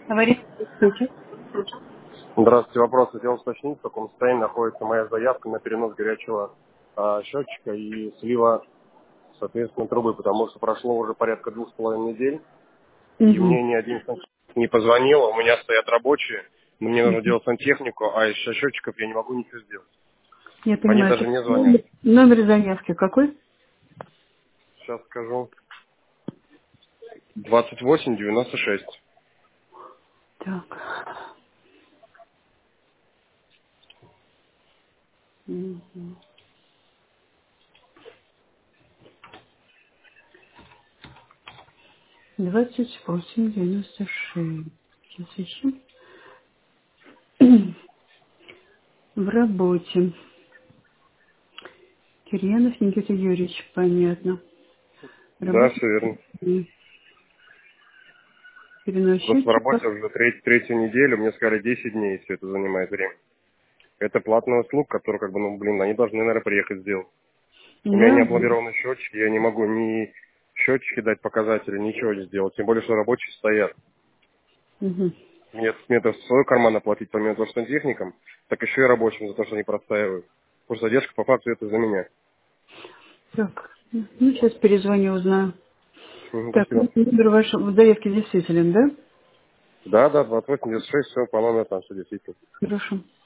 Аварийный диспетчер. Здравствуйте. Вопрос. Хотел уточнить, в каком состоянии находится моя заявка на перенос горячего счетчика и слива, соответственно, трубы, потому что прошло уже порядка 2,5 недель, и Угу. мне ни один сантехник не позвонил, у меня стоят рабочие, но мне нужно делать сантехнику, а из счетчиков я не могу ничего сделать. Я Они понимаю. даже не звонят. Номер заявки какой? Сейчас скажу. 2896. Так. Мгм. 2896. Сейчас ищем. В работе. Кирьянов Никита Юрьевич, понятно. Да, Работа. все верно. Перенос Просто в счетчика. работе уже третью неделю, мне сказали 10 дней, все это занимает время. Это платный услуг, который, как бы, они должны, наверное, приехать сделать. У меня не Да. опломбированы счетчики, я не могу ни счетчики дать показатели, ничего не сделать. Тем более, что рабочие стоят. Угу. Мне это в свой карман оплатить, помимо того, что сантехникам, так еще и рабочим за то, что они простаивают. Потому что задержка по факту это за меня. Так. Ну, сейчас перезвоню, узнаю. Мгм, Так, спасибо. номер вашего заявки действителен, да? Да, 28, 96, все, по-моему, там все действительно. Хорошо.